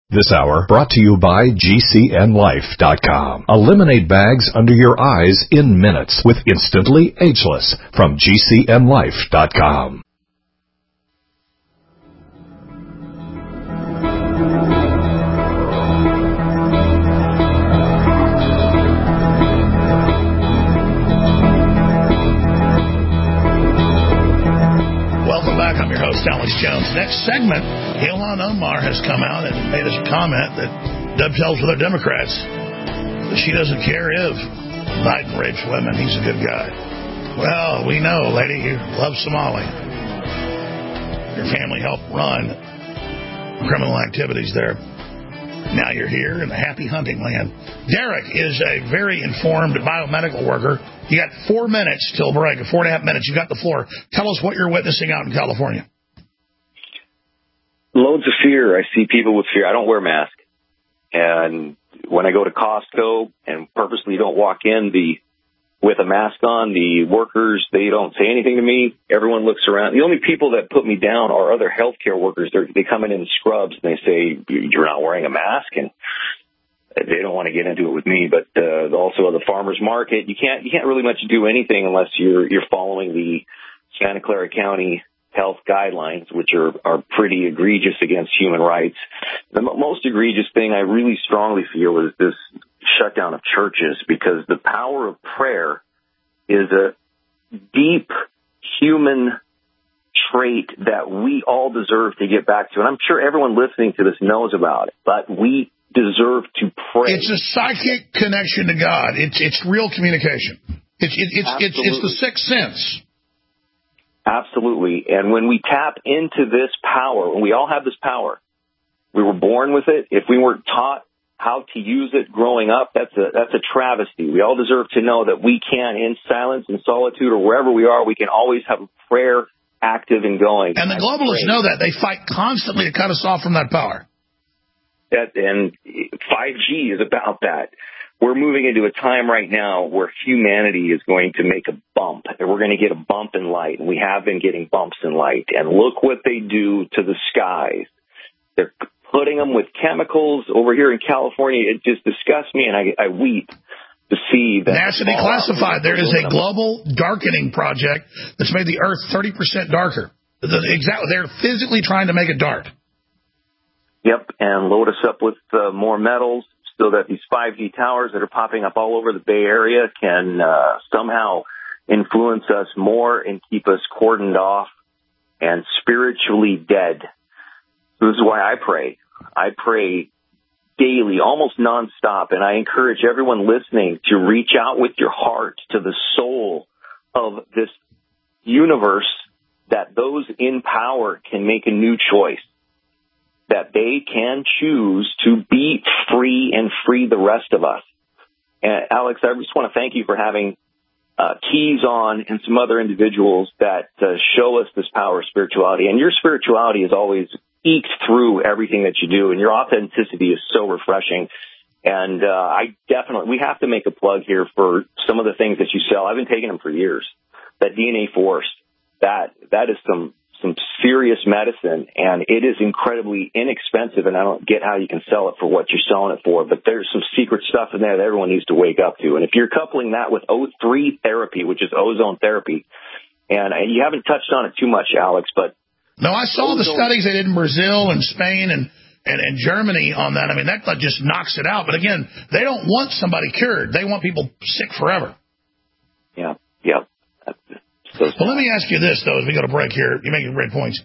This hour brought to you by GCNLife.com. Eliminate bags under your eyes in minutes with Instantly Ageless from GCNLife.com. Welcome back. I'm your host, Alex Jones. Next segment, Ilhan Omar has come out and made a comment that dovetails with our Democrats. That she doesn't care if Biden rapes women. He's a good guy. Well, we know, lady, you love Somali. Your family helped run criminal activities there. Now you're here in the happy hunting land. Derek is a very informed biomedical worker. You got 4 minutes till break, 4.5 minutes. You got the floor. Tell us what you're witnessing out in California. Loads of fear. I see people with fear. I don't wear a mask. And when I go to Costco and purposely don't walk in with a mask on, the workers, they don't say anything to me. Everyone looks around. The only people that put me down are other healthcare workers. They come in scrubs and they say, you're not wearing a mask. And they don't want to get into it with me. But also the farmer's market, you can't really much do anything unless you're following the Santa Clara County health guidelines, which are pretty egregious against human rights. The most egregious thing I really strongly feel is this shutdown of churches, because the power of prayer is a deep human trait that we all deserve to get back to. And I'm sure everyone listening to this knows about it, but we deserve to pray. It's a psychic connection to God. It's real communication. It's the sixth sense. Absolutely. And when we tap into this power, and we all have this power, we were born with it. If we weren't taught how to use it growing up, that's a travesty. We all deserve to know that we can, in silence and solitude or wherever we are, we can always have prayer active and going. And the globalists know that. They fight constantly to cut us off from that power. And 5G is about that. We're moving into a time right now where humanity is going to make a bump, and we're going to get a bump in light, and we have been getting bumps in light. And look what they do to the skies. They're putting them with chemicals over here in California. It just disgusts me, and I weep to see that. NASA declassified. There is a global darkening project that's made the Earth 30% darker. They're physically trying to make it dark. Yep, and load us up with more metals, so that these 5G towers that are popping up all over the Bay Area can somehow influence us more and keep us cordoned off and spiritually dead. So this is why I pray. I pray daily, almost nonstop, and I encourage everyone listening to reach out with your heart to the soul of this universe, that those in power can make a new choice, that they can choose to be free and free the rest of us. And Alex, I just want to thank you for having Keys on and some other individuals that show us this power of spirituality. And your spirituality is always eked through everything that you do, and your authenticity is so refreshing. And we have to make a plug here for some of the things that you sell. I've been taking them for years. That DNA Force, that is some serious medicine, and it is incredibly inexpensive, and I don't get how you can sell it for what you're selling it for, but there's some secret stuff in there that everyone needs to wake up to. And if you're coupling that with O3 therapy, which is ozone therapy, and you haven't touched on it too much, Alex, but... No, I saw the studies they did in Brazil and Spain and Germany on that. I mean, that just knocks it out. But again, they don't want somebody cured. They want people sick forever. Yeah. Well, let me ask you this, though, as we go to break here. You're making great points.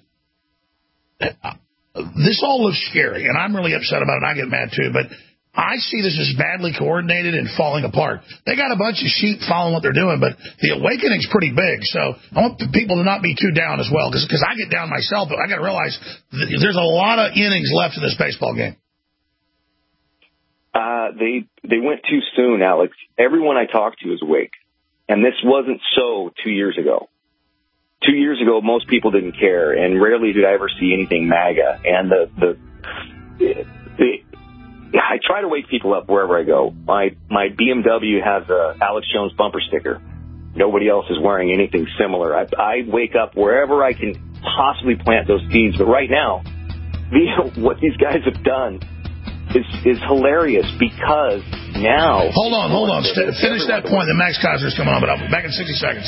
This all looks scary, and I'm really upset about it, and I get mad, too. But I see this as badly coordinated and falling apart. They got a bunch of sheep following what they're doing, but the awakening's pretty big. So I want the people to not be too down as well, because I get down myself, but I got to realize there's a lot of innings left in this baseball game. They went too soon, Alex. Everyone I talk to is awake. And this wasn't so 2 years ago. 2 years ago, most people didn't care, and rarely did I ever see anything MAGA. And I try to wake people up wherever I go. My BMW has a Alex Jones bumper sticker. Nobody else is wearing anything similar. I wake up wherever I can possibly plant those seeds. But right now, what these guys have done is hilarious because now... Hold on. Finish that point, then Max Keiser's coming on, but I'll be back in 60 seconds.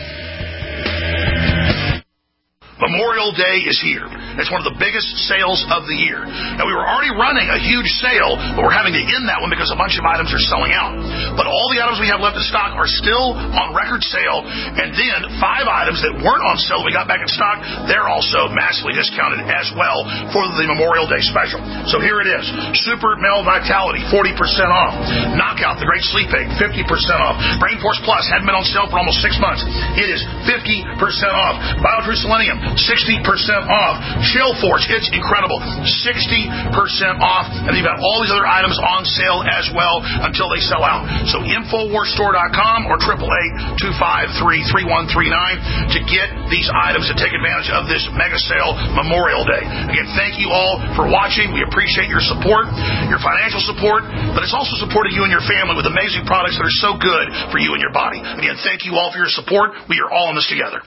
Memorial Day is here. It's one of the biggest sales of the year. Now, we were already running a huge sale, but we're having to end that one because a bunch of items are selling out. But all the items we have left in stock are still on record sale, and then 5 items that weren't on sale that we got back in stock, they're also massively discounted as well for the Memorial Day special. So here it is. Super Male Vitality, 40% off. Knockout, the Great Sleep Aid, 50% off. Brain Force Plus hadn't been on sale for almost 6 months. It is 50% off. BioTrue Selenium, 60% off. Chill Force, it's incredible, 60% off. And you've got all these other items on sale as well until they sell out. So InfoWarsStore.com or 888-253-3139 to get these items and take advantage of this mega sale Memorial Day. Again, thank you all for watching. We appreciate your support, your financial support, but it's also supporting you and your family with amazing products that are so good for you and your body. Again, thank you all for your support. We are all in this together.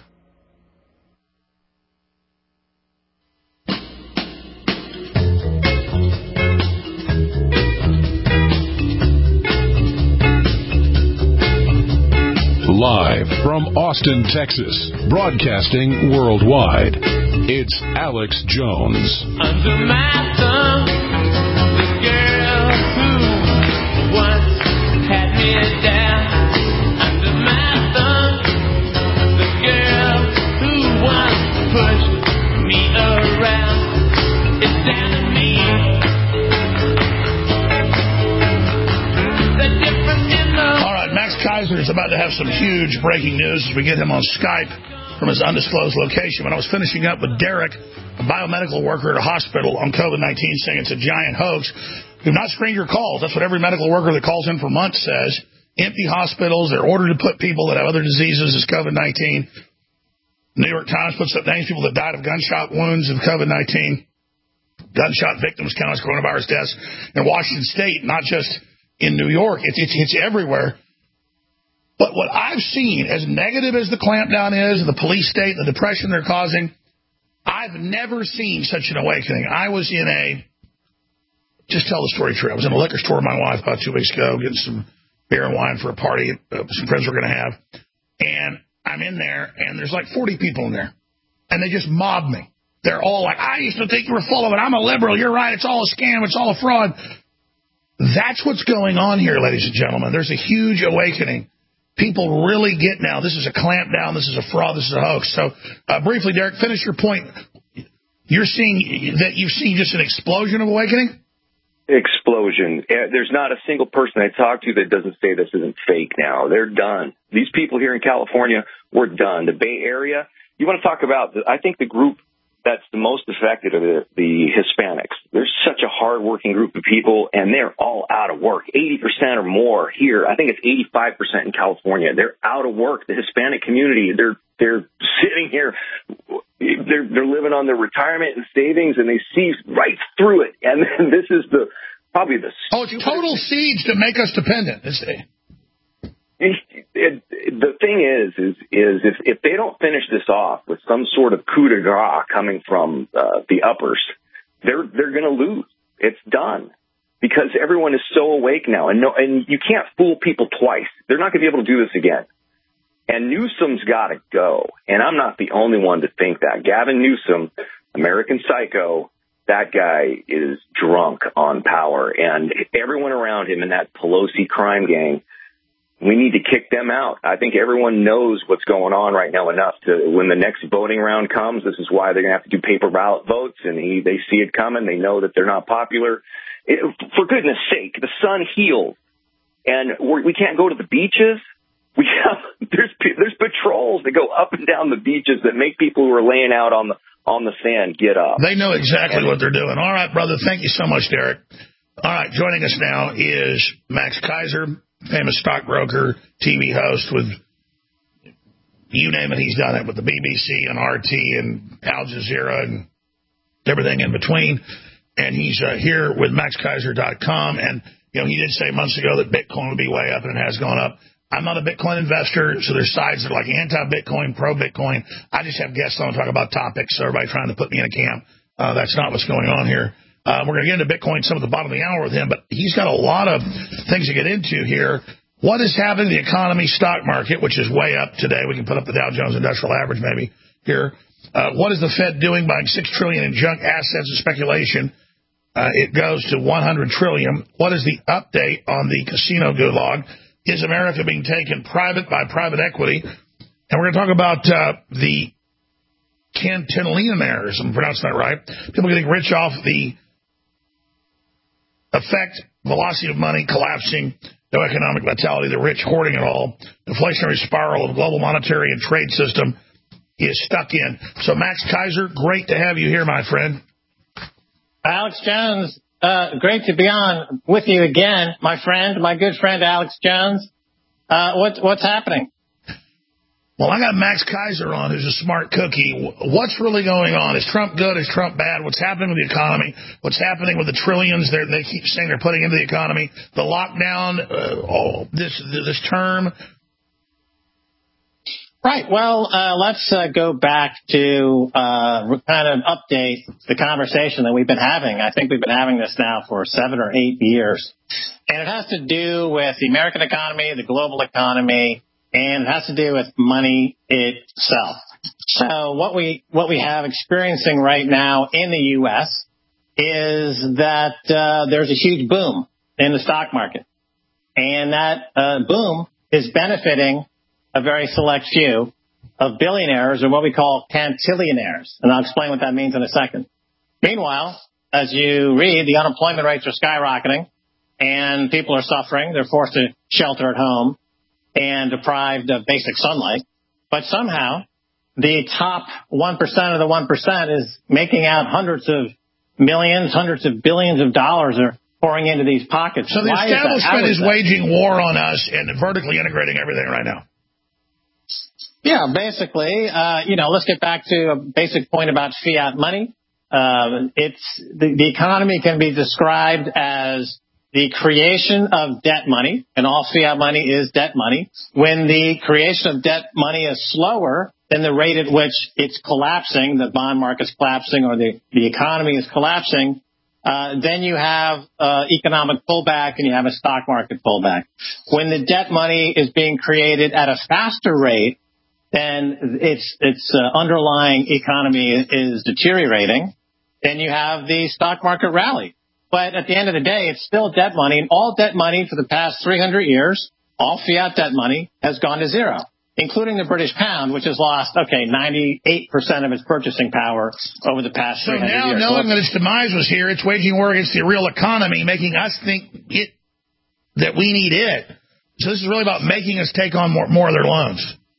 Live from Austin, Texas, broadcasting worldwide, it's Alex Jones. Under my thumb, the girl who once had me down. Under my thumb, the girl who once pushed me around. It's down to me. The difference in the... All right, Max Keiser is about to have some huge breaking news as we get him on Skype from his undisclosed location. When I was finishing up with Derek, a biomedical worker at a hospital on COVID-19, saying it's a giant hoax, do not screen your calls. That's what every medical worker that calls in for months says. Empty hospitals. They're ordered to put people that have other diseases as COVID-19. New York Times puts up names of people that died of gunshot wounds of COVID-19. Gunshot victims count as coronavirus deaths in Washington State, not just in New York. It's everywhere. But what I've seen, as negative as the clampdown is, the police state, the depression they're causing, I've never seen such an awakening. I was in just tell the story true. I was in a liquor store with my wife about 2 weeks ago, getting some beer and wine for a party some friends were going to have. And I'm in there, and there's like 40 people in there. And they just mob me. They're all like, I used to think you were full of it. I'm a liberal. You're right. It's all a scam. It's all a fraud. That's what's going on here, ladies and gentlemen. There's a huge awakening. People really get now, this is a clampdown, this is a fraud, this is a hoax. So, briefly, Derek, finish your point. You're seeing that you've seen just an explosion of awakening? Explosion. There's not a single person I talk to that doesn't say this isn't fake now. They're done. These people here in California, we're done. The Bay Area, you want to talk about, I think the group that's the most affected are the Hispanics. They're such a hard-working group of people, and they're all out of work. 80% or more here. I think it's 85% in California. They're out of work. The Hispanic community, they're sitting here. They're living on their retirement and savings, and they see right through it. And then this is probably the it's total siege to make us dependent. The thing is if they don't finish this off with some sort of coup de grace coming from the uppers, they're going to lose. It's done because everyone is so awake now, and you can't fool people twice. They're not going to be able to do this again. And Newsom's got to go, and I'm not the only one to think that. Gavin Newsom, American Psycho, that guy is drunk on power, and everyone around him in that Pelosi crime gang. We need to kick them out. I think everyone knows what's going on right now enough to, when the next voting round comes, this is why they're going to have to do paper ballot votes, and they see it coming. They know that they're not popular. For goodness sake, the sun heals, and we can't go to the beaches. There's patrols that go up and down the beaches that make people who are laying out on the sand get up. They know exactly what they're doing. All right, brother. Thank you so much, Derek. All right, joining us now is Max Keiser, famous stockbroker, TV host with, you name it, he's done it with the BBC and RT and Al Jazeera and everything in between. And he's here with MaxKeiser.com. And, he did say months ago that Bitcoin would be way up, and it has gone up. I'm not a Bitcoin investor, so there's sides that are like anti-Bitcoin, pro-Bitcoin. I just have guests on to talk about topics, so everybody trying to put me in a camp. That's not what's going on here. We're going to get into Bitcoin some at the bottom of the hour with him, but he's got a lot of things to get into here. What is happening in the economy, stock market, which is way up today? We can put up the Dow Jones Industrial Average maybe here. What is the Fed doing, buying $6 trillion in junk assets and speculation? It goes to $100 trillion. What is the update on the casino gulag? Is America being taken private by private equity? And we're going to talk about the cantillionaires, I'm pronouncing that right. People getting rich off the effect, velocity of money collapsing, no economic vitality, the rich hoarding it all. The inflationary spiral of global monetary and trade system is stuck in. So, Max Keiser, great to have you here, my friend. Alex Jones, great to be on with you again, my friend, my good friend Alex Jones. What's happening? Well, I got Max Keiser on, who's a smart cookie. What's really going on? Is Trump good? Is Trump bad? What's happening with the economy? What's happening with the trillions they keep saying they're putting into the economy? The lockdown, this term. Right. Well, let's go back to kind of update the conversation that we've been having. I think we've been having this now for 7 or 8 years. And it has to do with the American economy, the global economy, and it has to do with money itself. So what we have experiencing right now in the U.S. is that there's a huge boom in the stock market. And that boom is benefiting a very select few of billionaires, or what we call cantillionaires. And I'll explain what that means in a second. Meanwhile, as you read, the unemployment rates are skyrocketing, and people are suffering. They're forced to shelter at home and deprived of basic sunlight. But somehow, the top 1% of the 1% is making out hundreds of millions, hundreds of billions of dollars are pouring into these pockets. So the establishment is waging war on us and vertically integrating everything right now. Yeah, basically, let's get back to a basic point about fiat money. The economy can be described as the creation of debt money, and all fiat money is debt money. When the creation of debt money is slower than the rate at which it's collapsing, the bond market's collapsing or the economy is collapsing, then you have economic pullback and you have a stock market pullback. When the debt money is being created at a faster rate, then its underlying economy is deteriorating, then you have the stock market rally. But at the end of the day, it's still debt money, and all debt money for the past 300 years, all fiat debt money, has gone to zero, including the British pound, which has lost, 98% of its purchasing power over the past 300 years. So now, knowing that its demise was here, it's waging war against the real economy, making us think that we need it. So this is really about making us take on more of their loans.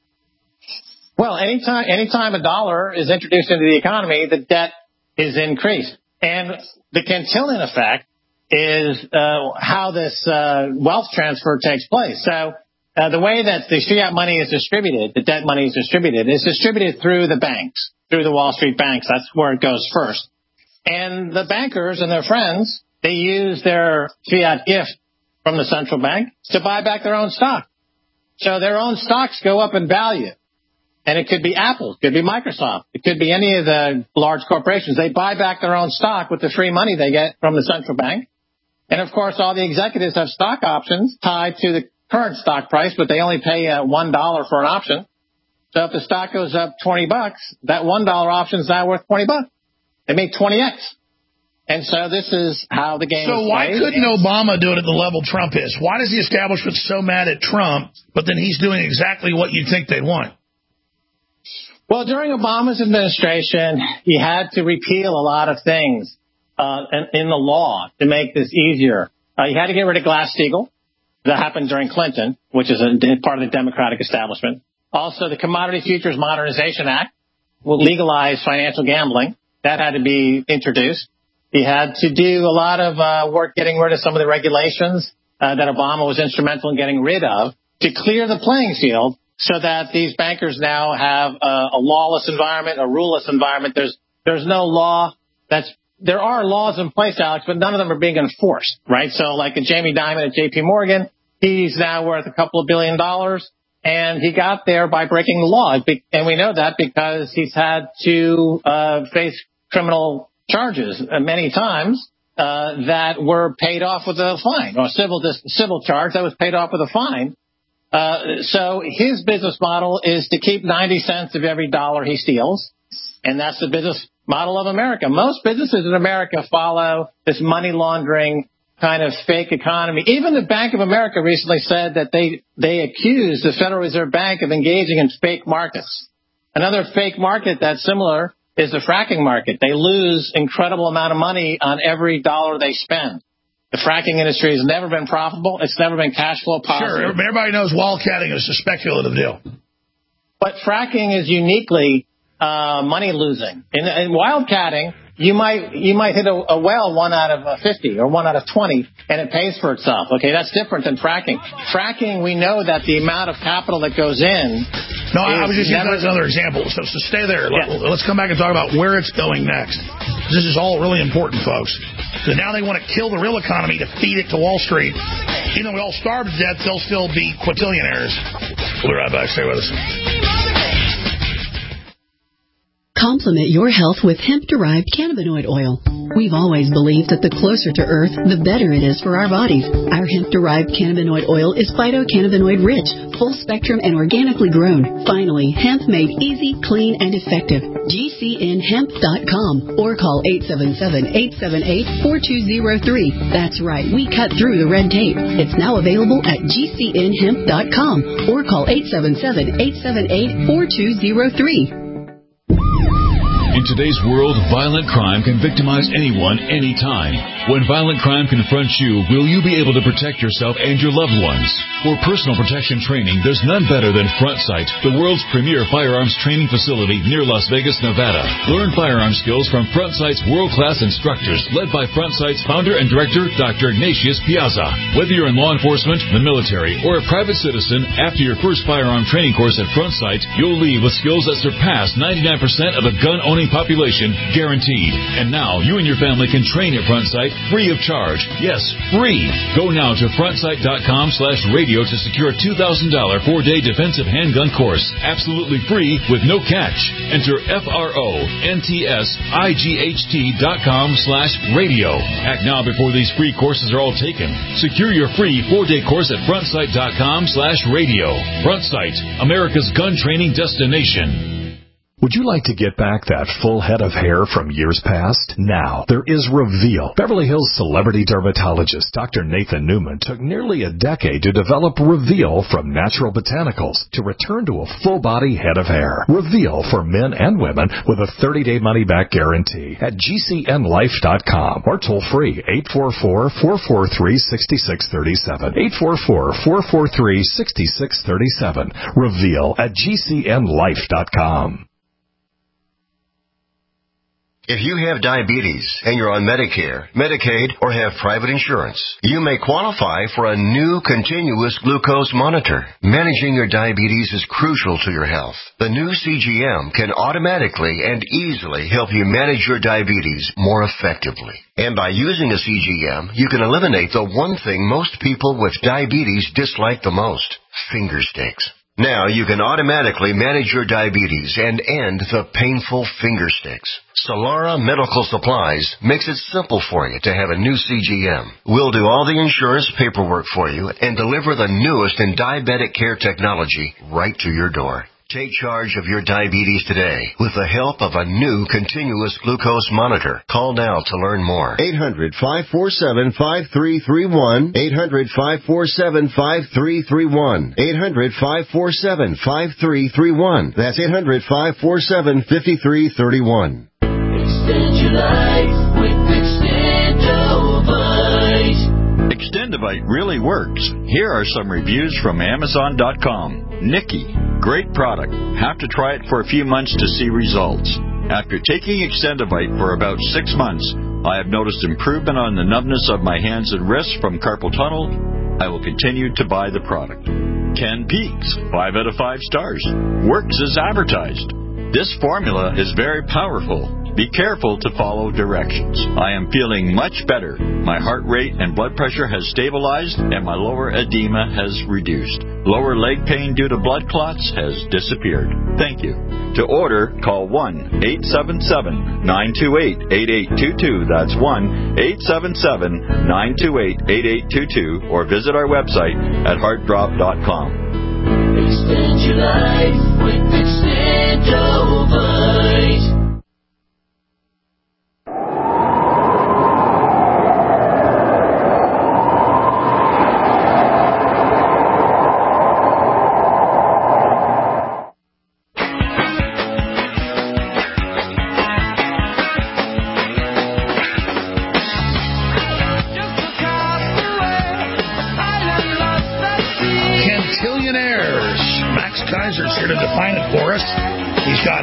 Well, anytime a dollar is introduced into the economy, the debt is increased. And the Cantillon effect is how this wealth transfer takes place. So the way that the fiat money is distributed, the debt money is distributed through the banks, through the Wall Street banks. That's where it goes first. And the bankers and their friends, they use their fiat gift from the central bank to buy back their own stock. So their own stocks go up in value. And it could be Apple, it could be Microsoft, it could be any of the large corporations. They buy back their own stock with the free money they get from the central bank. And, of course, all the executives have stock options tied to the current stock price, but they only pay $1 for an option. So if the stock goes up $20, that $1 option is now worth $20. They make 20x. And so this is how the game is played. So why couldn't Obama do it at the level Trump is? Why is the establishment so mad at Trump, but then he's doing exactly what you think they want? Well, during Obama's administration, he had to repeal a lot of things in the law to make this easier. He had to get rid of Glass-Steagall. That happened during Clinton, which is a part of the Democratic establishment. Also, the Commodity Futures Modernization Act will legalize financial gambling. That had to be introduced. He had to do a lot of work getting rid of some of the regulations that Obama was instrumental in getting rid of to clear the playing field, so that these bankers now have a lawless environment, a ruleless environment. There's no law there are laws in place, Alex, but none of them are being enforced, right? So like a Jamie Dimon at J.P. Morgan, he's now worth a couple of $1 billion, and he got there by breaking the law. And we know that because he's had to face criminal charges many times that were paid off with a fine, or civil charge that was paid off with a fine. So his business model is to keep 90 cents of every dollar he steals, and that's the business model of America. Most businesses in America follow this money laundering kind of fake economy. Even the Bank of America recently said that they accused the Federal Reserve Bank of engaging in fake markets. Another fake market that's similar is the fracking market. They lose incredible amount of money on every dollar they spend. The fracking industry has never been profitable. It's never been cash flow positive. Sure, everybody knows wildcatting is a speculative deal. But fracking is uniquely money losing. In wildcatting, you might hit a well 1 out of 50 or 1 out of 20, and it pays for itself. Okay, that's different than fracking. Fracking, we know that the amount of capital that goes in. No, I was just using that as another example. So stay there. Yeah. Let's come back and talk about where it's going next. This is all really important, folks. So now they want to kill the real economy to feed it to Wall Street. Even though we all starve to death, they'll still be quintillion-aires. We'll be right back. Stay with us. Complement your health with hemp-derived cannabinoid oil. We've always believed that the closer to Earth, the better it is for our bodies. Our hemp-derived cannabinoid oil is phytocannabinoid-rich, full-spectrum, and organically grown. Finally, hemp made easy, clean, and effective. GCNhemp.com or call 877-878-4203. That's right, we cut through the red tape. It's now available at GCNhemp.com or call 877-878-4203. In today's world, violent crime can victimize anyone, anytime. When violent crime confronts you, will you be able to protect yourself and your loved ones? For personal protection training, there's none better than Front Sight, the world's premier firearms training facility near Las Vegas, Nevada. Learn firearm skills from Front Sight's world-class instructors, led by Front Sight's founder and director, Dr. Ignatius Piazza. Whether you're in law enforcement, the military, or a private citizen, after your first firearm training course at Front Sight, you'll leave with skills that surpass 99% of the gun-owning population, guaranteed. And now, you and your family can train at Front Sight free of charge. Yes, free. Go now to frontsight.com/radio to secure a $2,000 4-day defensive handgun course. Absolutely free with no catch. Enter FRONTSIGHT.com/radio. Act now before these free courses are all taken. Secure your free 4-day course at frontsight.com/radio. Front Sight, America's gun training destination. Would you like to get back that full head of hair from years past? Now, there is Reveal. Beverly Hills celebrity dermatologist Dr. Nathan Newman took nearly a decade to develop Reveal from natural botanicals to return to a full-body head of hair. Reveal for men and women with a 30-day money-back guarantee at GCNlife.com or toll-free 844-443-6637. 844-443-6637. Reveal at GCNlife.com. If you have diabetes and you're on Medicare, Medicaid, or have private insurance, you may qualify for a new continuous glucose monitor. Managing your diabetes is crucial to your health. The new CGM can automatically and easily help you manage your diabetes more effectively. And by using a CGM, you can eliminate the one thing most people with diabetes dislike the most: finger sticks. Now you can automatically manage your diabetes and end the painful finger sticks. Solara Medical Supplies makes it simple for you to have a new CGM. We'll do all the insurance paperwork for you and deliver the newest in diabetic care technology right to your door. Take charge of your diabetes today with the help of a new continuous glucose monitor. Call now to learn more. 800-547-5331. 800-547-5331. 800-547-5331. That's 800-547-5331. Extend your life with Extendovite. Extendovite really works. Here are some reviews from Amazon.com. Nikki, great product. Have to try it for a few months to see results. After taking Extendovite for about 6 months, I have noticed improvement on the numbness of my hands and wrists from carpal tunnel. I will continue to buy the product. Ken Peaks, 5 out of 5 stars. Works as advertised. This formula is very powerful. Be careful to follow directions. I am feeling much better. My heart rate and blood pressure has stabilized, and my lower edema has reduced. Lower leg pain due to blood clots has disappeared. Thank you. To order, call 1-877-928-8822. That's 1-877-928-8822. Or visit our website at heartdrop.com. Extend your life with Extendovite. Here to define it for us. He's got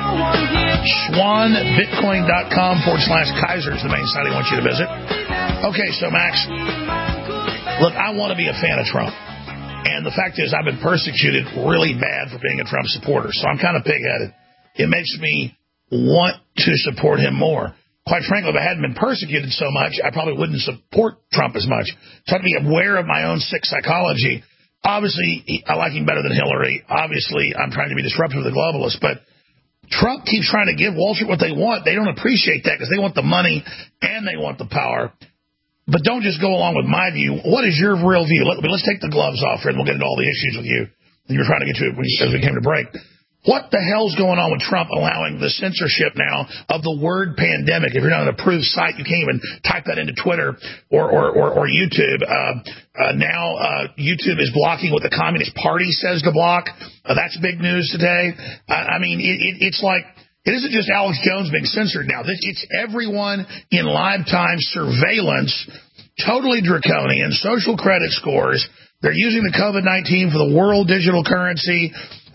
SwanBitcoin.com/Kaiser is the main site he wants you to visit. Okay, so Max, look, I want to be a fan of Trump. And the fact is I've been persecuted really bad for being a Trump supporter. So I'm kind of pig-headed. It makes me want to support him more. Quite frankly, if I hadn't been persecuted so much, I probably wouldn't support Trump as much. So I have to be aware of my own sick psychology. Obviously, I like him better than Hillary. Obviously, I'm trying to be disruptive to the globalists. But Trump keeps trying to give Wall Street what they want. They don't appreciate that because they want the money and they want the power. But don't just go along with my view. What is your real view? Let's take the gloves off here and we'll get into all the issues with you that you were trying to get to as we came to break. What the hell's going on with Trump allowing the censorship now of the word pandemic? If you're not an approved site, you can't even type that into Twitter or YouTube. Now YouTube is blocking what the Communist Party says to block. That's big news today. I mean, it's like it isn't just Alex Jones being censored now. It's everyone in live time surveillance, totally draconian, social credit scores. They're using the COVID-19 for the world digital currency.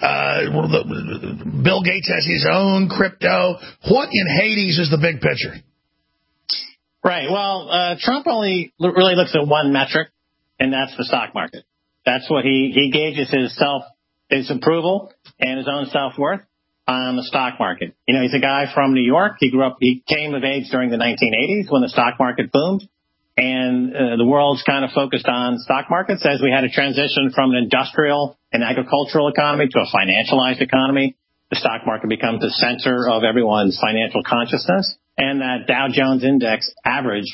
Bill Gates has his own crypto. What in Hades is the big picture? Right. Well, Trump only really looks at one metric, and that's the stock market. That's what he gauges his approval and his own self-worth on the stock market. You know, he's a guy from New York. He came of age during the 1980s when the stock market boomed. And the world's kind of focused on stock markets as we had a transition from an industrial and agricultural economy to a financialized economy. The stock market becomes the center of everyone's financial consciousness. And that Dow Jones Index average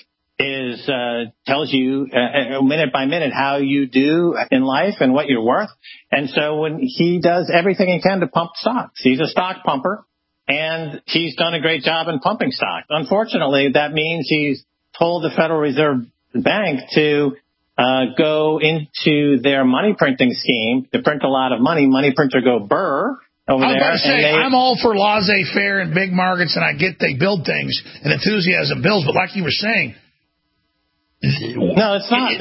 tells you minute by minute how you do in life and what you're worth. And so when he does everything he can to pump stocks, he's a stock pumper, and he's done a great job in pumping stock. Unfortunately, that means he's told the Federal Reserve Bank to go into their money printing scheme to print a lot of money. Money printer go burr over there. I was about to say, I'm all for laissez-faire and big markets, and I get they build things and enthusiasm builds, but like you were saying, no, it's not.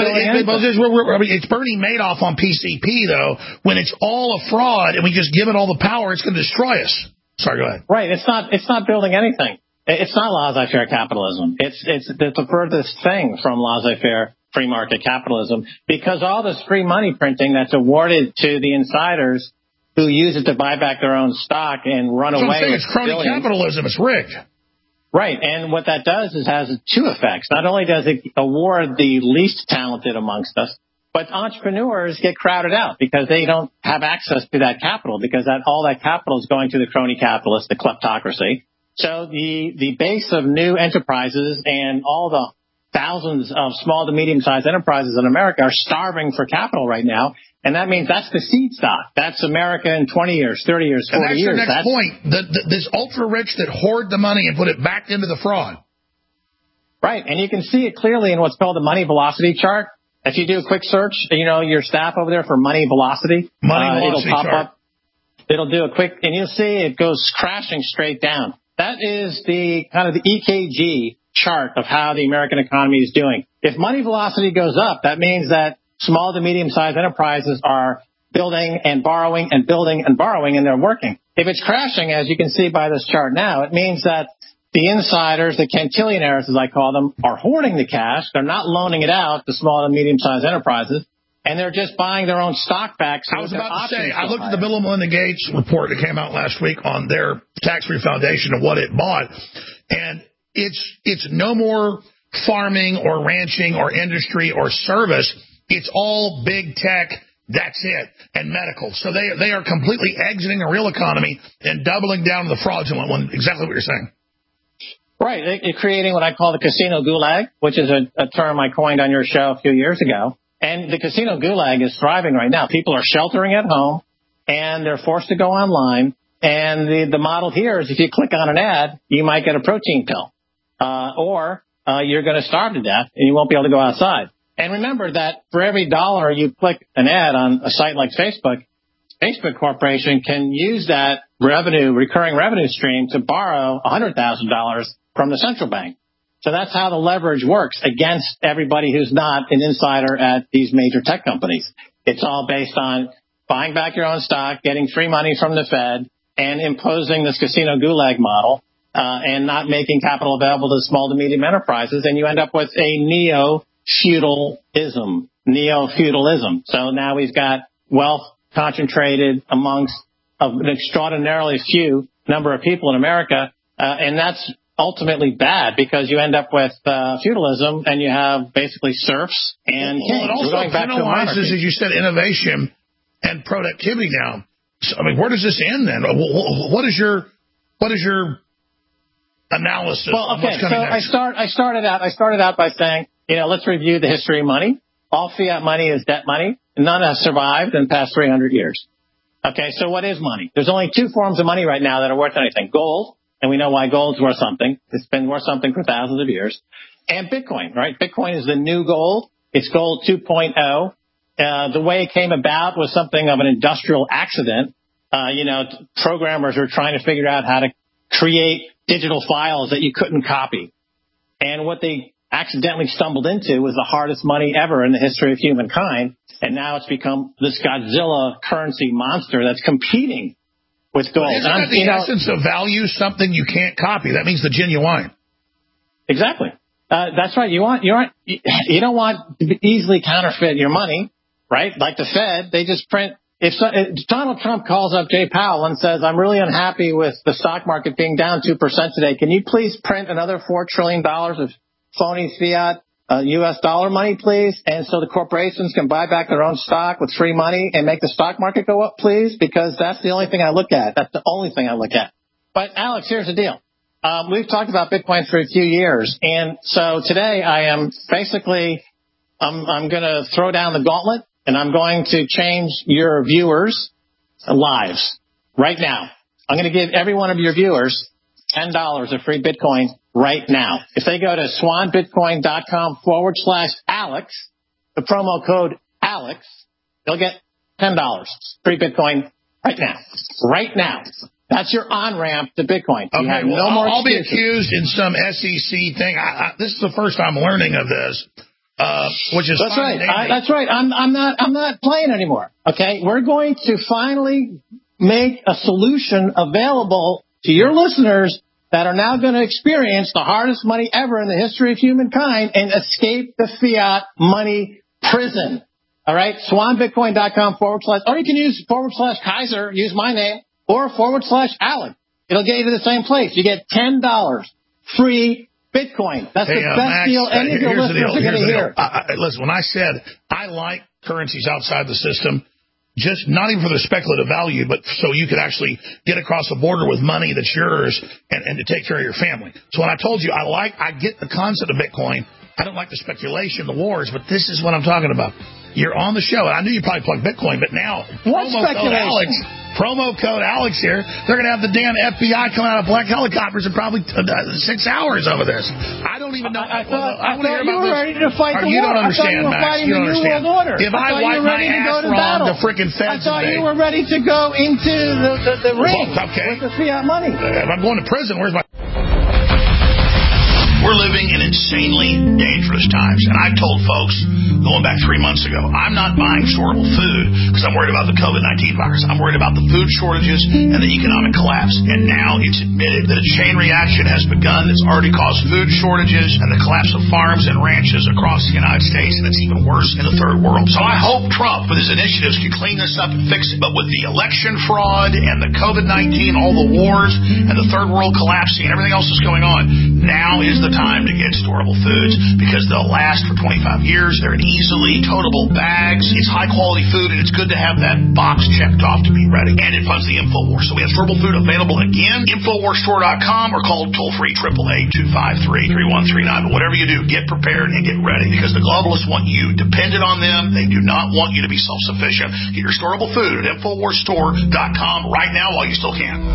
It's Bernie Madoff on PCP, though. When it's all a fraud and we just give it all the power, it's going to destroy us. Sorry, go ahead. Right. It's not building anything. It's not laissez-faire capitalism. It's the furthest thing from laissez-faire free market capitalism, because all this free money printing that's awarded to the insiders who use it to buy back their own stock and run away with it's crony capitalism. It's rigged. Right. And what that does is has two effects. Not only does it award the least talented amongst us, but entrepreneurs get crowded out because they don't have access to that capital, because all that capital is going to the crony capitalists, the kleptocracy. So the base of new enterprises and all the thousands of small to medium-sized enterprises in America are starving for capital right now. And that means that's the seed stock. That's America in 20 years, 30 years, 40 years. And that's your next point. This ultra-rich that hoard the money and put it back into the fraud. Right. And you can see it clearly in what's called the money velocity chart. If you do a quick search, your staff over there for money velocity. It'll pop up. It'll do a quick, and you'll see it goes crashing straight down. That is the kind of the EKG chart of how the American economy is doing. If money velocity goes up, that means that small to medium-sized enterprises are building and borrowing and building and borrowing, and they're working. If it's crashing, as you can see by this chart now, it means that the insiders, the cantillionaires, as I call them, are hoarding the cash. They're not loaning it out to small and medium-sized enterprises. and they're just buying their own stock back. So I was about to say, I looked at the Bill and Melinda Gates report that came out last week on their tax-free foundation and what it bought, and it's no more farming or ranching or industry or service. It's all big tech. That's it. And medical. So they are completely exiting the real economy and doubling down on the fraudulent one. Exactly what you're saying. Right. They're creating what I call the casino gulag, which is a term I coined on your show a few years ago. And the casino gulag is thriving right now. People are sheltering at home, and they're forced to go online. And the model here is if you click on an ad, you might get a protein pill. Or you're going to starve to death, and you won't be able to go outside. And remember that for every dollar you click an ad on a site like Facebook, Facebook Corporation can use that recurring revenue stream to borrow $100,000 from the central bank. So that's how the leverage works against everybody who's not an insider at these major tech companies. It's all based on buying back your own stock, getting free money from the Fed, and imposing this casino gulag model, and not making capital available to small to medium enterprises. And you end up with a neo-feudalism. So now we've got wealth concentrated amongst an extraordinarily few number of people in America, and that's ultimately bad because you end up with feudalism and you have basically serfs and kings. Well, it also penalizes, as you said, innovation and productivity now. So, I mean, where does this end then? What is your analysis of what's coming next? I started out by saying, let's review the history of money. All fiat money is debt money. None has survived in the past 300 years. Okay, so what is money? There's only two forms of money right now that are worth anything. Gold, and we know why gold's worth something. It's been worth something for thousands of years. And Bitcoin, right? Bitcoin is the new gold. It's gold 2.0. The way it came about was something of an industrial accident. Programmers were trying to figure out how to create digital files that you couldn't copy. And what they accidentally stumbled into was the hardest money ever in the history of humankind. And now it's become this Godzilla currency monster that's competing with gold. Isn't that the essence of value, something you can't copy? That means the genuine. Exactly. That's right. You don't want to easily counterfeit your money, right? Like the Fed, they just print. If Donald Trump calls up Jay Powell and says, I'm really unhappy with the stock market being down 2% today, can you please print another $4 trillion of phony fiat U.S. dollar money, please? And so the corporations can buy back their own stock with free money and make the stock market go up, please? Because that's the only thing I look at. That's the only thing I look at. But, Alex, here's the deal. We've talked about Bitcoin for a few years. And so today I am basically I'm going to throw down the gauntlet, and I'm going to change your viewers' lives right now. I'm going to give every one of your viewers $10 of free Bitcoin right now. If they go to swanbitcoin.com/Alex, the promo code Alex, they'll get $10 free Bitcoin right now. Right now. That's your on-ramp to Bitcoin. Okay, I'll be accused in some SEC thing. This is the first I'm learning of this, which is that's right. That's right. I'm not playing anymore. Okay, we're going to finally make a solution available to your listeners that are now going to experience the hardest money ever in the history of humankind and escape the fiat money prison. All right, swanbitcoin.com / or you can use /Kaiser, use my name, or /Alex. It'll get you to the same place. You get $10 free Bitcoin. That's the best Max, deal any of your listeners are going to hear. Listen, when I said I like currencies outside the system, just not even for the speculative value, but so you could actually get across the border with money that's yours and to take care of your family. So when I told you I get the concept of Bitcoin, I don't like the speculation, the wars, but this is what I'm talking about. You're on the show, and I knew you probably plugged Bitcoin, but now promo code Alex here, they're going to have the damn FBI coming out of black helicopters in probably 6 hours over this. I don't even know. I thought you were ready to fight the war. You don't understand, Max. You don't understand. If I wipe my ass wrong, the freaking feds. I thought you were ready to go into the ring with the fiat money. If I'm going to prison, where's my... We're living in insanely dangerous times. And I told folks going back 3 months ago, I'm not buying storable food because I'm worried about the COVID-19 virus. I'm worried about the food shortages and the economic collapse. And now it's admitted that a chain reaction has begun that's already caused food shortages and the collapse of farms and ranches across the United States, and it's even worse in the third world. So I hope Trump, with his initiatives, can clean this up and fix it. But with the election fraud and the COVID-19, all the wars, and the third world collapsing and everything else that's going on, now is the time to get storable foods because they'll last for 25 years. They're in easily totable bags. It's high-quality food, and it's good to have that box checked off to be ready. And it funds the InfoWars. So we have storable food available again. InfoWarsStore.com or call toll-free 888-253-3139. But whatever you do, get prepared and get ready because the globalists want you dependent on them. They do not want you to be self-sufficient. Get your storable food at InfoWarsStore.com right now while you still can.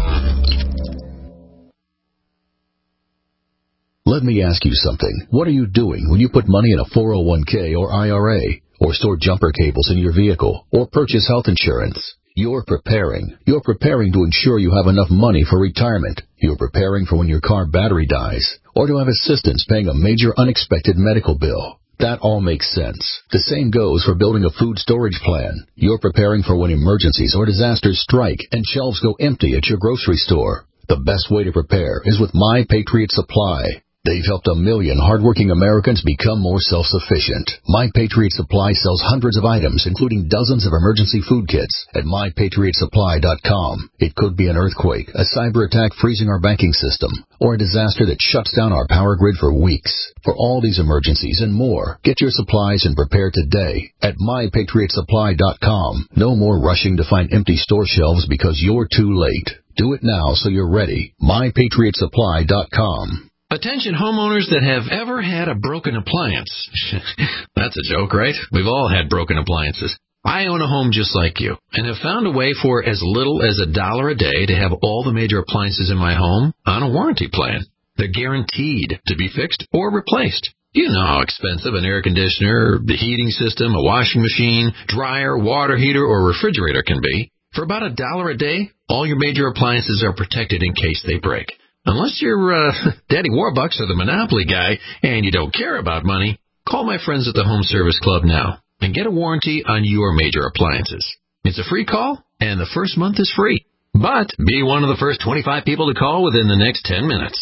Let me ask you something. What are you doing when you put money in a 401k or IRA, or store jumper cables in your vehicle, or purchase health insurance? You're preparing. You're preparing to ensure you have enough money for retirement. You're preparing for when your car battery dies, or to have assistance paying a major unexpected medical bill. That all makes sense. The same goes for building a food storage plan. You're preparing for when emergencies or disasters strike and shelves go empty at your grocery store. The best way to prepare is with My Patriot Supply. They've helped 1 million hardworking Americans become more self-sufficient. My Patriot Supply sells hundreds of items, including dozens of emergency food kits at MyPatriotSupply.com. It could be an earthquake, a cyber attack freezing our banking system, or a disaster that shuts down our power grid for weeks. For all these emergencies and more, get your supplies and prepare today at MyPatriotSupply.com. No more rushing to find empty store shelves because you're too late. Do it now so you're ready. MyPatriotSupply.com. Attention homeowners that have ever had a broken appliance. That's a joke, right? We've all had broken appliances. I own a home just like you and have found a way for as little as $1 a day to have all the major appliances in my home on a warranty plan. They're guaranteed to be fixed or replaced. You know how expensive an air conditioner, the heating system, a washing machine, dryer, water heater, or refrigerator can be. For about $1 a day, all your major appliances are protected in case they break. Unless you're Daddy Warbucks or the Monopoly guy and you don't care about money, call my friends at the Home Service Club now and get a warranty on your major appliances. It's a free call, and the first month is free. But be one of the first 25 people to call within the next 10 minutes.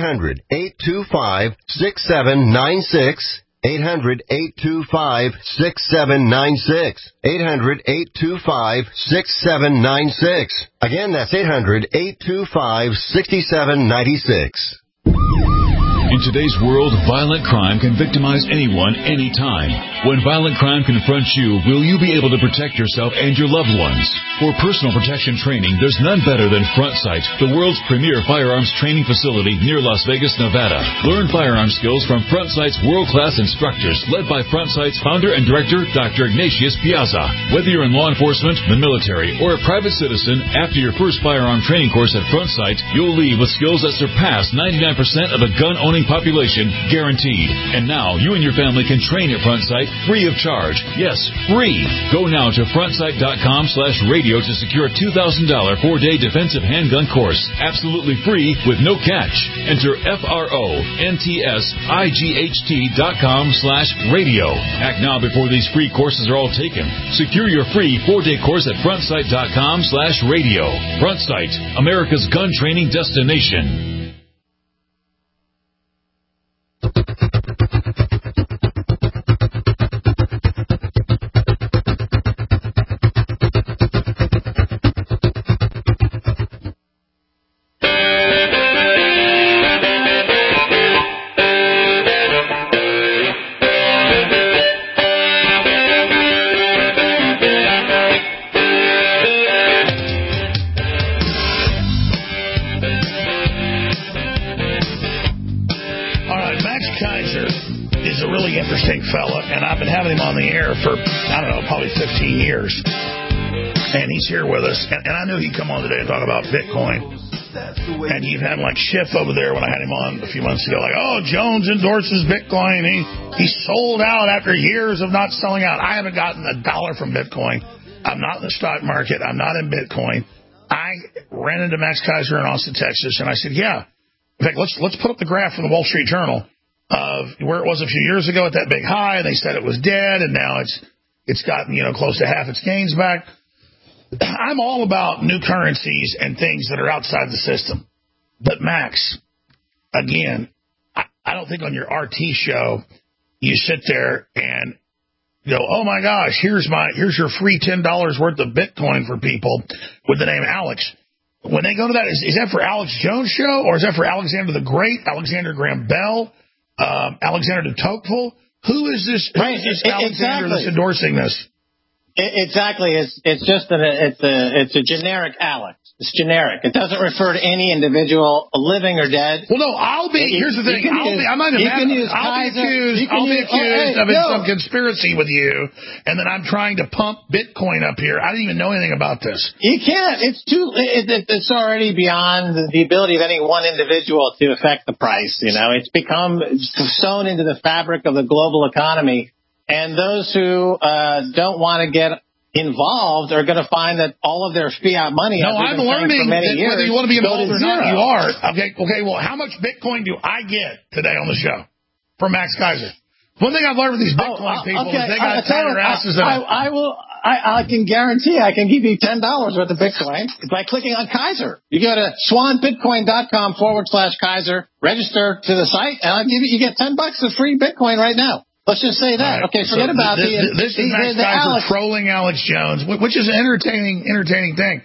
800-825-6796. 800-825-6796. 800-825-6796. Again, that's 800-825-6796. In today's world, violent crime can victimize anyone, anytime. When violent crime confronts you, will you be able to protect yourself and your loved ones? For personal protection training, there's none better than Front Sight, the world's premier firearms training facility near Las Vegas, Nevada. Learn firearm skills from Front Sight's world-class instructors, led by Front Sight's founder and director, Dr. Ignatius Piazza. Whether you're in law enforcement, the military, or a private citizen, after your first firearm training course at Front Sight, you'll leave with skills that surpass 99% of the gun-owning population, guaranteed. And now, you and your family can train at Front Sight free of charge. Yes, free. Go now to frontsight.com/radio to secure a $2,000 4-day defensive handgun course. Absolutely free with no catch. Enter FRONTSIGHT.com/radio. Act now before these free courses are all taken. Secure your free 4-day course at frontsight.com/radio. Front Sight, America's gun training destination. Probably 15 years. And he's here with us. And I knew he'd come on today and talk about Bitcoin. And you've had like Schiff over there when I had him on a few months ago. Like, oh, Jones endorses Bitcoin. He sold out after years of not selling out. I haven't gotten $1 from Bitcoin. I'm not in the stock market. I'm not in Bitcoin. I ran into Max Keiser in Austin, Texas. And I said, yeah. In fact, let's put up the graph from the Wall Street Journal. of where it was a few years ago at that big high, and they said it was dead, and now it's gotten, close to half its gains back. I'm all about new currencies and things that are outside the system. But Max, again, I don't think on your RT show you sit there and go, oh my gosh, here's your free $10 worth of Bitcoin for people with the name Alex. When they go to that, is that for Alex Jones show, or is that for Alexander the Great, Alexander Graham Bell, Alexander de Tocqueville? Who is this? Who is this Alexander that's endorsing this? Exactly. It's just it's a generic Alex. It's generic. It doesn't refer to any individual, living or dead. Well, no, here's the thing. I'll be accused of some conspiracy with you, and then I'm trying to pump Bitcoin up here. I didn't even know anything about this. You can't. It's already beyond the ability of any one individual to affect the price. It's become sewn into the fabric of the global economy. And those who don't want to get involved are going to find that all of their fiat money. No, I'm learning that whether you want to be involved or not, you are. Okay. Well, how much Bitcoin do I get today on the show from Max Keiser? One thing I've learned with these Bitcoin people is they got to tie their asses in. I can guarantee I can give you $10 worth of Bitcoin by clicking on Keiser. You go to swanbitcoin.com/Keiser, register to the site, and I'll give you get $10 of free Bitcoin right now. Let's just say that. Right. Okay, forget about this is Max Keiser trolling Alex Jones, which is an entertaining thing.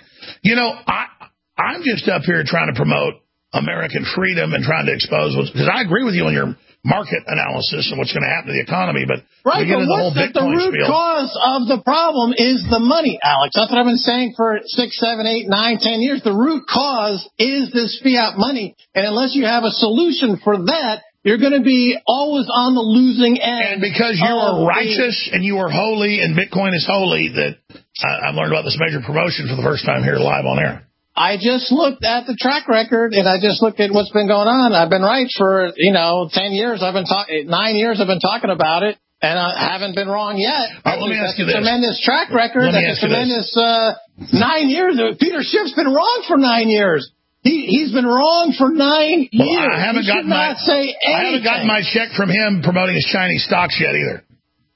I'm just up here trying to promote American freedom and trying to expose because I agree with you on your market analysis and what's going to happen to the economy, but right. But the root cause of the problem is the money, Alex. That's what I've been saying for 6, 7, 8, 9, 10 years. The root cause is this fiat money, and unless you have a solution for that, you're going to be always on the losing end. And because you are righteous and you are holy and Bitcoin is holy, that I've learned about this major promotion for the first time here live on air. I just looked at the track record and I just looked at what's been going on. I've been right for, 10 years. 9 years I've been talking about it, and I haven't been wrong yet. Let me ask you this. Tremendous track record. That's a tremendous 9 years. Peter Schiff's been wrong for 9 years. He's been wrong for 9 years. I haven't gotten my check from him promoting his Chinese stocks yet either.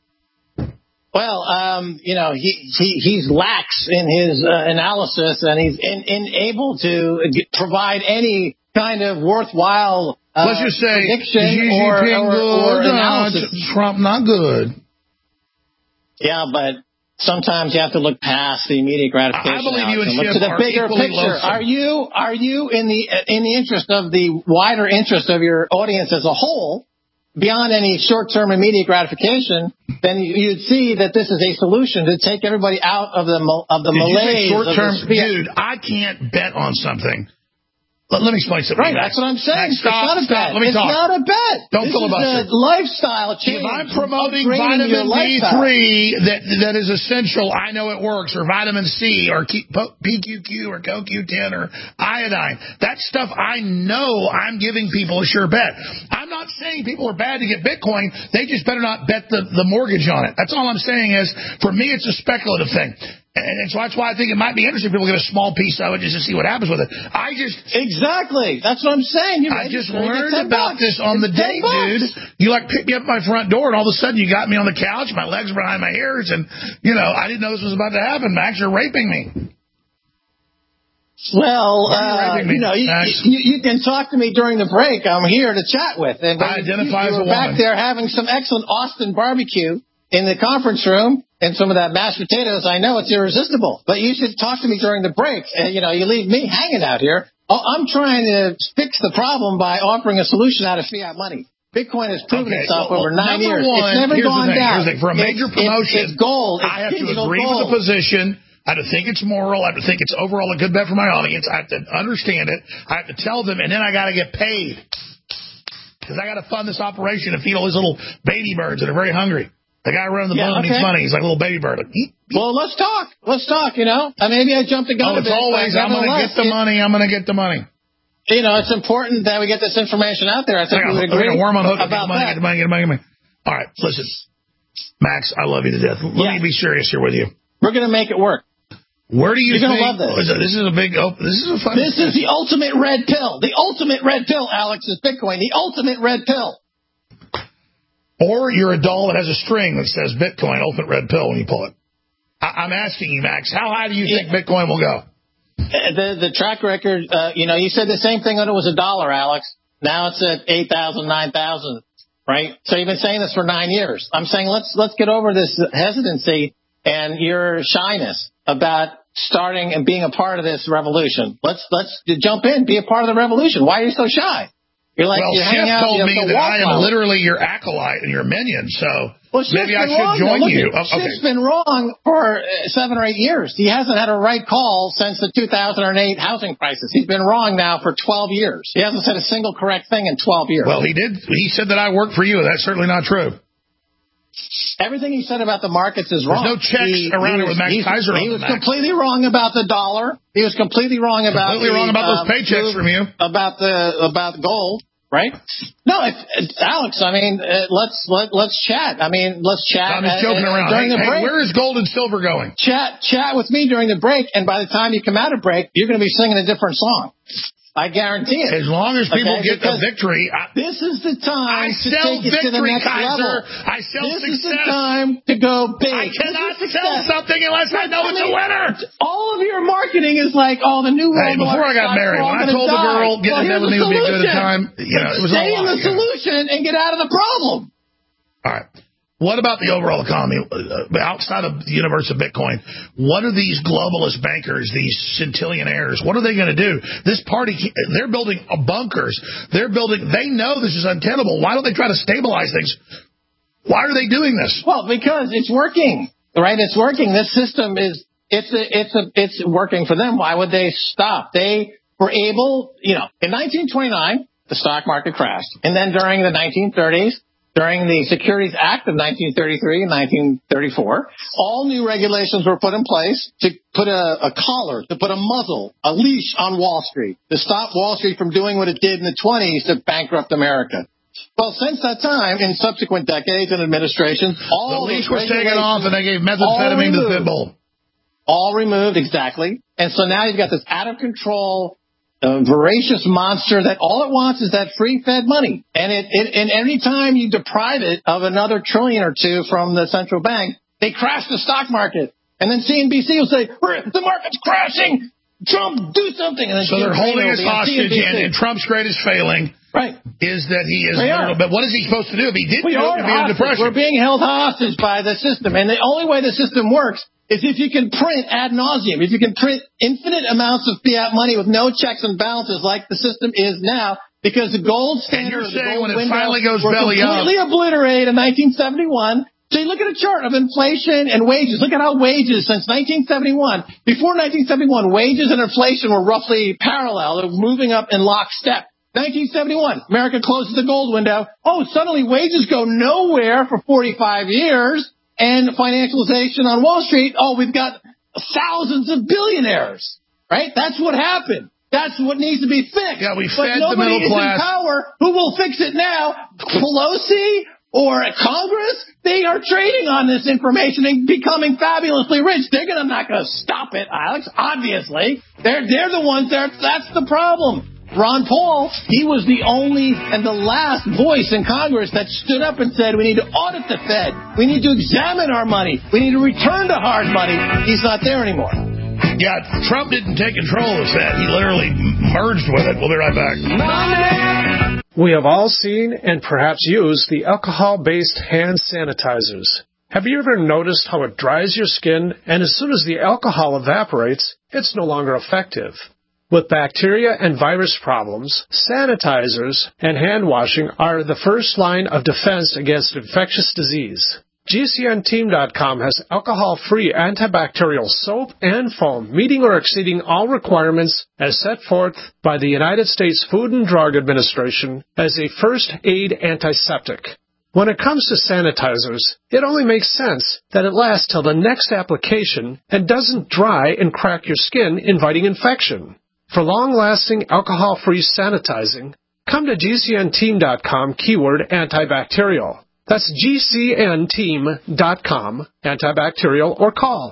Well, he's lax in his analysis, and he's unable to provide any kind of worthwhile let's just say prediction or analysis. Trump not good. Yeah, but sometimes you have to look past the immediate gratification. I believe you and look to the bigger picture. Are you in the interest of the wider interest of your audience as a whole, beyond any short-term immediate gratification? Then you'd see that this is a solution to take everybody out of the malaise. Short-term, dude. I can't bet on something. Let me explain something. Right, that's what I'm saying. It's not a bet. Let me talk. It's not a bet. Don't filibuster. It's a lifestyle change. If I'm promoting vitamin D3 that is essential, I know it works, or vitamin C, or PQQ, or CoQ10, or iodine. That stuff I know I'm giving people a sure bet. I'm not saying people are bad to get Bitcoin. They just better not bet the mortgage on it. That's all I'm saying is, for me, it's a speculative thing. And so that's why I think it might be interesting if people get a small piece of it just to see what happens with it. Exactly. That's what I'm saying. I just learned about this on the day, dude. You picked me up at my front door, and all of a sudden you got me on the couch, my legs were behind my ears, and, I didn't know this was about to happen. Max, you're raping me. Well, you can talk to me during the break. I'm here to chat with. And I identify as a woman. Back there having some excellent Austin barbecue in the conference room and some of that mashed potatoes. I know it's irresistible, but you should talk to me during the break. You leave me hanging out here. I'm trying to fix the problem by offering a solution out of fiat money. Bitcoin has proven itself over 9 years. It's never gone down. For a major promotion, it's gold. I have to agree with the position. I have to think it's moral. I have to think it's overall a good bet for my audience. I have to understand it. I have to tell them, and then I got to get paid because I got to fund this operation and feed all these little baby birds that are very hungry. The guy running the moon needs money. He's like a little baby bird. Well, let's talk. Maybe I jumped the gun a bit. It's always, I'm going to get the money. I'm going to get the money. It's important that we get this information out there. I think we would agree worm on hook about that. Get the money. All right, listen. Max, I love you to death. Let me be serious here with you. We're going to make it work. Where do you You're think? You're going to love this. This is a big. This is a fun. This is the ultimate red pill. The ultimate red pill, Alex, is Bitcoin. The ultimate red pill. Or you're a doll that has a string that says Bitcoin, ultimate red pill when you pull it. I'm asking you, Max, how high do you think Bitcoin will go? The track record, you said the same thing when it was $1, Alex. Now it's at 8,000, 9,000, right? So you've been saying this for 9 years. I'm saying let's get over this hesitancy and your shyness about starting and being a part of this revolution. Let's jump in, be a part of the revolution. Why are you so shy? You're like, well, Schiff told me that I am literally your acolyte and your minion, so maybe I should join you. Schiff's been wrong for 7 or 8 years. He hasn't had a right call since the 2008 housing crisis. He's been wrong now for 12 years. He hasn't said a single correct thing in 12 years. Well, he did. He said that I work for you. That's certainly not true. Everything he said about the markets is wrong. There's no checks around it with Max Kaiser. He was completely wrong about the dollar. He was completely wrong about those paychecks from you. About gold. Right? No, Alex. I mean, let's chat. Let's chat. I'm just joking around. During the break. Where is gold and silver going? Chat with me during the break, and by the time you come out of break, you're going to be singing a different song. I guarantee it. As long as people get the victory. This is the time to take it to the next level. I sell this success. This is the time to go big. I cannot sell something unless I know it's a winner. All of your marketing is like, the new world. Before I got married, when I told the girl getting to with me would be a good time, it was stay in the solution and get out of the problem. All right. What about the overall economy outside of the universe of Bitcoin? What are these globalist bankers, these centillionaires? What are they going to do? This party, they're building bunkers. They know this is untenable. Why don't they try to stabilize things? Why are they doing this? Well, because it's working, right? It's working. This system it's working for them. Why would they stop? They were able, in 1929, the stock market crashed. And then during the 1930s, during the Securities Act of 1933 and 1934, all new regulations were put in place to put a collar, to put a muzzle, a leash on Wall Street, to stop Wall Street from doing what it did in the 20s to bankrupt America. Well, since that time, in subsequent decades and administrations, all the leash was taken off and they gave methamphetamine to the pit bull. All removed, exactly. And so now you've got this out-of-control voracious monster that all it wants is that free-fed money. And and every time you deprive it of another trillion or two from the central bank, they crash the stock market. And then CNBC will say, the market's crashing. Trump, do something. And then so they're holding us hostage, and Trump's greatest failing is that he is but what is he supposed to do? If he didn't do it, he'd be in a depression. We're being held hostage by the system. And the only way the system works is if you can print ad nauseum, if you can print infinite amounts of fiat money with no checks and balances like the system is now, because the gold standard of the gold window finally goes were belly completely obliterated in 1971. So you look at a chart of inflation and wages. Look at how wages since 1971, before 1971, wages and inflation were roughly parallel. They were moving up in lockstep. 1971, America closes the gold window. Suddenly wages go nowhere for 45 years. And financialization on Wall Street, we've got thousands of billionaires, right? That's what happened. That's what needs to be fixed. Yeah, we fed the middle class. But nobody is in power. Who will fix it now? Pelosi or Congress? They are trading on this information and becoming fabulously rich. They're not going to stop it, Alex. Obviously, they're the ones there. That's the problem. Ron Paul, he was the only and the last voice in Congress that stood up and said, we need to audit the Fed. We need to examine our money. We need to return to hard money. He's not there anymore. Yeah, Trump didn't take control of the Fed. He literally merged with it. We'll be right back. We have all seen and perhaps used the alcohol-based hand sanitizers. Have you ever noticed how it dries your skin, and as soon as the alcohol evaporates, it's no longer effective? With bacteria and virus problems, sanitizers and hand washing are the first line of defense against infectious disease. GCNteam.com has alcohol-free antibacterial soap and foam meeting or exceeding all requirements as set forth by the United States Food and Drug Administration as a first aid antiseptic. When it comes to sanitizers, it only makes sense that it lasts till the next application and doesn't dry and crack your skin, inviting infection. For long-lasting alcohol-free sanitizing, come to GCNteam.com keyword antibacterial. That's GCNteam.com antibacterial or call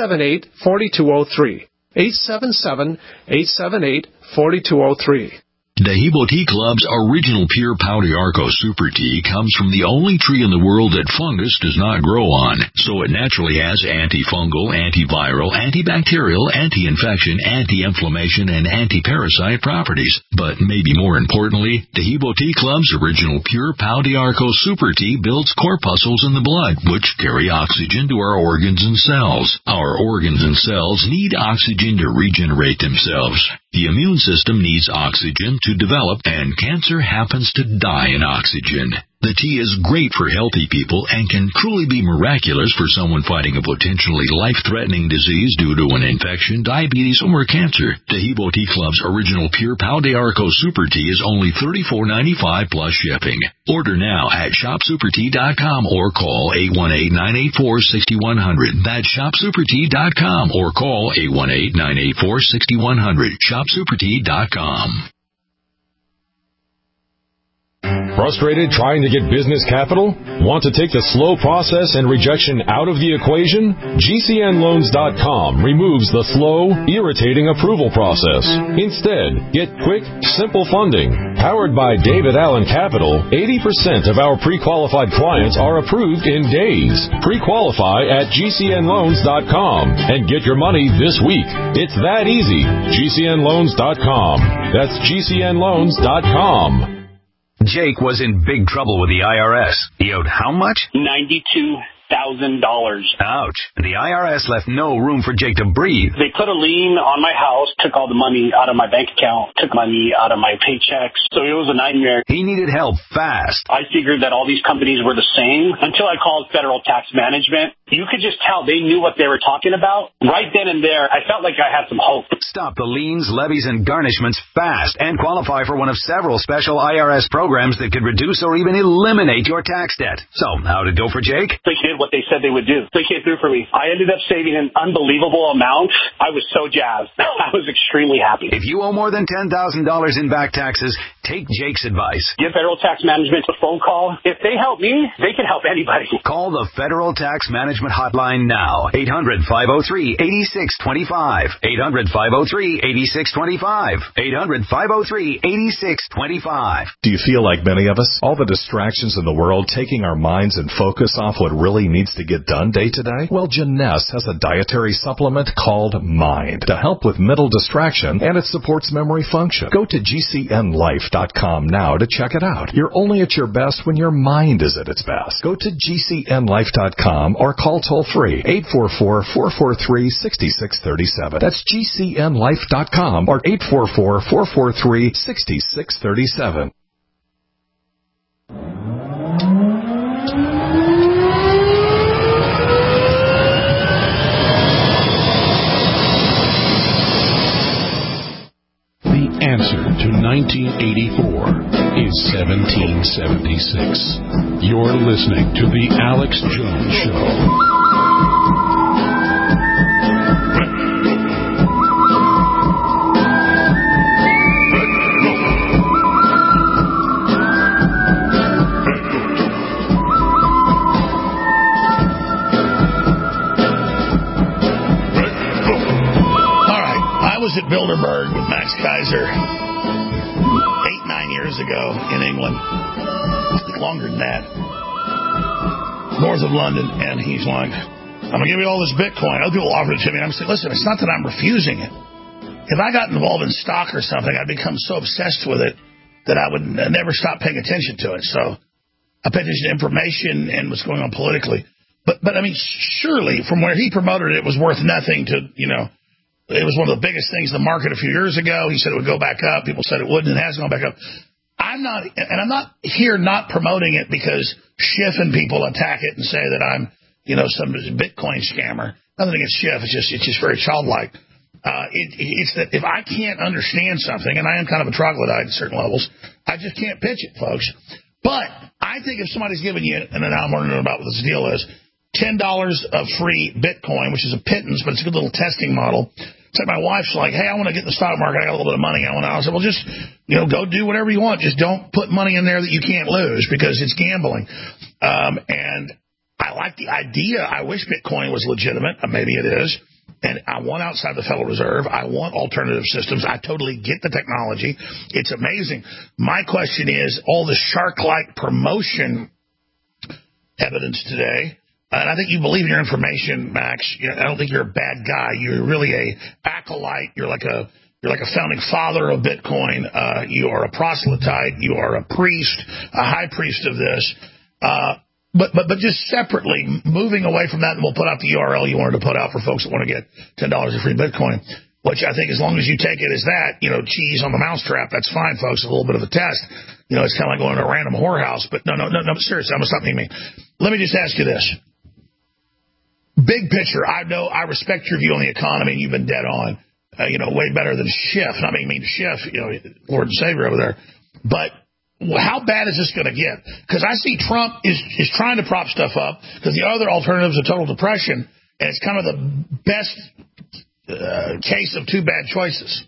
877-878-4203. 877-878-4203. Dahibo Tea Club's original pure Pau d'Arco Super Tea comes from the only tree in the world that fungus does not grow on, so it naturally has antifungal, antiviral, antibacterial, anti-infection, anti-inflammation, and anti-parasite properties. But maybe more importantly, Dahibo Tea Club's original pure Pau d'Arco Super Tea builds corpuscles in the blood, which carry oxygen to our organs and cells. Our organs and cells need oxygen to regenerate themselves. The immune system needs oxygen to develop, and cancer happens to die in oxygen. The tea is great for healthy people and can truly be miraculous for someone fighting a potentially life-threatening disease due to an infection, diabetes, or cancer. Dahibo Tea Club's original pure Pau d'Arco Super Tea is only $34.95 plus shipping. Order now at shopsupertea.com or call 818-984-6100. That's shopsupertea.com or call 818-984-6100. shopsupertea.com. Frustrated trying to get business capital? Want to take the slow process and rejection out of the equation? GCNloans.com removes the slow, irritating approval process. Instead, get quick, simple funding. Powered by David Allen Capital, 80% of our pre-qualified clients are approved in days. Pre-qualify at GCNloans.com and get your money this week. It's that easy. GCNloans.com. That's GCNloans.com. Jake was in big trouble with the IRS. He owed how much? $92,000. Ouch. The IRS left no room for Jake to breathe. They put a lien on my house, took all the money out of my bank account, took money out of my paychecks. So it was a nightmare. He needed help fast. I figured that all these companies were the same until I called Federal Tax Management. You could just tell they knew what they were talking about. Right then and there, I felt like I had some hope. Stop the liens, levies, and garnishments fast and qualify for one of several special IRS programs that could reduce or even eliminate your tax debt. So, how'd it go for Jake? They did what they said they would do. They came through for me. I ended up saving an unbelievable amount. I was so jazzed. I was extremely happy. If you owe more than $10,000 in back taxes, take Jake's advice. Give Federal Tax Management a phone call. If they help me, they can help anybody. Call the Federal Tax Management hotline now. 800-503-8625. 800-503-8625. 800-503-8625. Do you feel like many of us? All the distractions in the world taking our minds and focus off what really needs to get done day to day? Well, Jeunesse has a dietary supplement called Mind to help with mental distraction, and it supports memory function. Go to GCNlife.com now to check it out. You're only at your best when your mind is at its best. Go to GCNlife.com or call toll-free 844-443-6637. That's GCNlife.com or 844-443-6637. The answer to 1984 is 1776. You're listening to The Alex Jones Show. At Bilderberg with Max Kaiser 8-9 years ago in England. I think longer than that. North of London, and he's like, I'm going to give you all this Bitcoin. Other people offered it to me. I'm saying, listen, it's not that I'm refusing it. If I got involved in stock or something, I'd become so obsessed with it that I would never stop paying attention to it. So I paid attention to information and what's going on politically. But I mean, surely from where he promoted it, it was worth nothing to, it was one of the biggest things in the market a few years ago. He said it would go back up. People said it wouldn't. It has gone back up. I'm not here not promoting it because Schiff and people attack it and say that I'm, some Bitcoin scammer. Nothing against Schiff. It's just very childlike. It's that if I can't understand something, and I am kind of a troglodyte at certain levels, I just can't pitch it, folks. But I think if somebody's giving you, and then I'm wondering about what this deal is, $10 of free Bitcoin, which is a pittance, but it's a good little testing model. It's like my wife's like, hey, I want to get in the stock market. I got a little bit of money. I said, well, just, go do whatever you want. Just don't put money in there that you can't lose because it's gambling. And I like the idea. I wish Bitcoin was legitimate. Maybe it is. And I want outside the Federal Reserve. I want alternative systems. I totally get the technology. It's amazing. My question is, all the shark-like promotion evidence today, and I think you believe in your information, Max. I don't think you're a bad guy. You're really a acolyte. You're like a founding father of Bitcoin. You are a proselyte. You are a priest, a high priest of this. But just separately, moving away from that, and we'll put out the URL you wanted to put out for folks that want to get $10 of free Bitcoin, which I think as long as you take it as that, cheese on the mousetrap, that's fine, folks. A little bit of a test. It's kind of like going to a random whorehouse. But no, seriously, I'm going to stop being mean. Let me just ask you this. Big picture, I respect your view on the economy, and you've been dead on, way better than Schiff. Not being mean to Schiff, Lord and Savior over there. But how bad is this going to get? Because I see Trump is trying to prop stuff up because the other alternatives are total depression, and it's kind of the best case of two bad choices.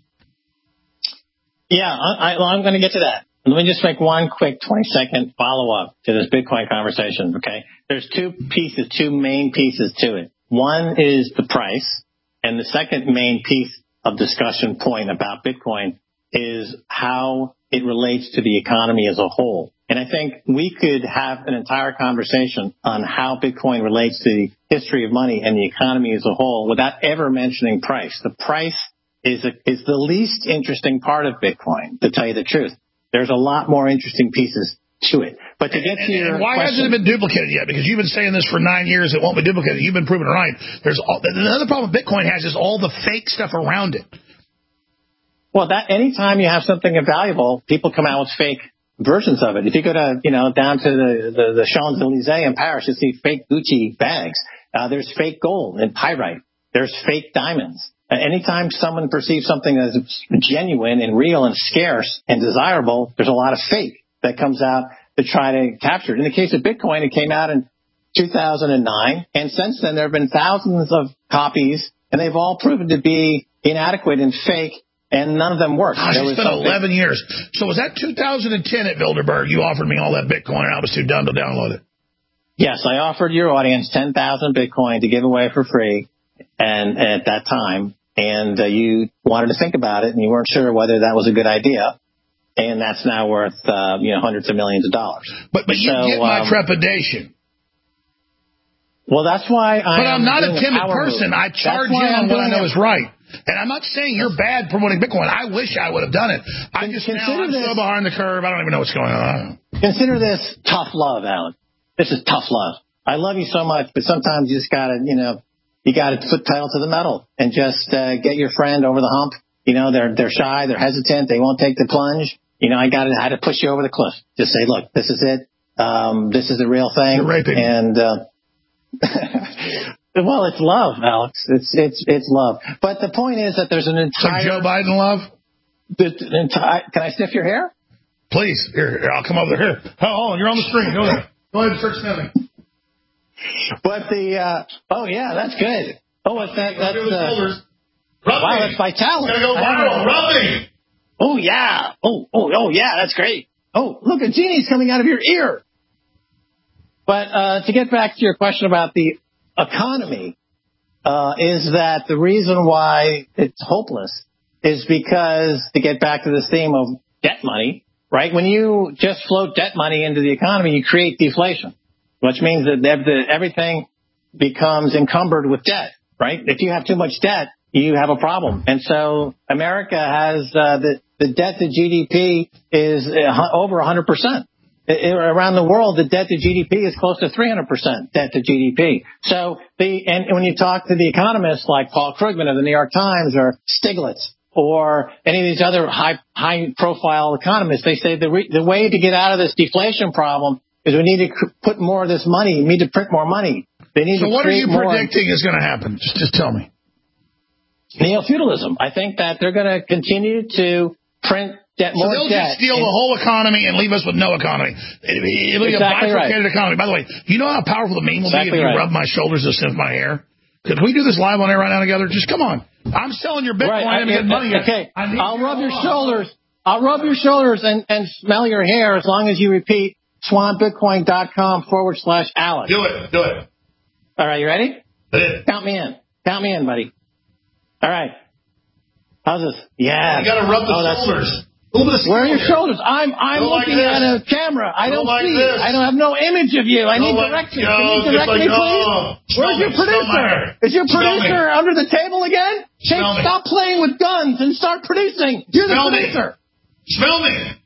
Yeah, I'm going to get to that. Let me just make one quick 20-second follow-up to this Bitcoin conversation, okay? There's two main pieces to it. One is the price, and the second main piece of discussion point about Bitcoin is how it relates to the economy as a whole. And I think we could have an entire conversation on how Bitcoin relates to the history of money and the economy as a whole without ever mentioning price. The price is the least interesting part of Bitcoin, to tell you the truth. There's a lot more interesting pieces to it. But to get to your why question, hasn't it been duplicated yet? Because you've been saying this for 9 years, it won't be duplicated. You've been proven it right. Another problem Bitcoin has is all the fake stuff around it. Well, anytime you have something valuable, people come out with fake versions of it. If you go to, down to the Champs-Élysées in Paris, you see fake Gucci bags. There's fake gold and pyrite. There's fake diamonds. Anytime someone perceives something as genuine and real and scarce and desirable, there's a lot of fake that comes out to try to capture it. In the case of Bitcoin, it came out in 2009, and since then there have been thousands of copies, and they've all proven to be inadequate and fake, and none of them worked. Gosh, it's been 11 years. So was that 2010 at Bilderberg? You offered me all that Bitcoin, and I was too dumb to download it. Yes, I offered your audience 10,000 Bitcoin to give away for free, and at that time, and you wanted to think about it, and you weren't sure whether that was a good idea, and that's now worth hundreds of millions of dollars. But you get my trepidation. Well, that's why But I'm not a timid person. I charge you on what I know is right. And I'm not saying you're bad promoting Bitcoin. I wish I would have done it. I'm so behind the curve. I don't even know what's going on. Consider this tough love, Alan. This is tough love. I love you so much, but sometimes you just gotta, you gotta put pedal to the metal and just get your friend over the hump. They're shy, they're hesitant, they won't take the plunge. I had to push you over the cliff. Just say, look, this is it. This is the real thing. You're raping. And well, it's love, Alex. It's love. But the point is that there's an entire... Like Joe Biden love? Can I sniff your hair? Please. Here, I'll come over here. Oh, you're on the screen. Go there. Go ahead and start sniffing. But oh yeah, that's good. Oh, what's that? That's wow, that's vitality. Gotta go viral. Rubbing. Oh yeah. Oh yeah, that's great. Oh, look, a genie's coming out of your ear. But to get back to your question about the economy, is that the reason why it's hopeless is because, to get back to this theme of debt money, right? When you just float debt money into the economy, you create deflation, which means that everything becomes encumbered with debt, right? If you have too much debt, you have a problem. And so America has the debt to GDP is over 100%. Around the world, the debt to GDP is close to 300% debt to GDP. So and when you talk to the economists like Paul Krugman of the New York Times or Stiglitz or any of these other high profile economists, they say the way to get out of this deflation problem is we need to put more of this money. We need to print more money. So what are you predicting is going to happen? Just tell me. Neo-feudalism. I think that they're going to continue to print debt, more debt. So they'll just steal the whole economy and leave us with no economy. It'll be a bifurcated economy. By the way, you know how powerful the meme will be if you rub my shoulders and sniff my hair? Could we do this live on air right now together? Just come on. I'm selling your Bitcoin and get money. Okay, I'll rub your shoulders. I'll rub your shoulders and smell your hair as long as you repeat swanbitcoin.com/Alex. Do it. All right, you ready? Count me in, buddy. All right. How's this? Yeah. You got to rub the shoulders. A little bit of where are your here. shoulders? I'm looking at a camera. I don't like see. this. I don't have no image of you. I need directions. Can you direct me, please? Where's your producer? Is your producer under the table again? Hey, stop playing with guns and start producing. You're the producer. Smell me.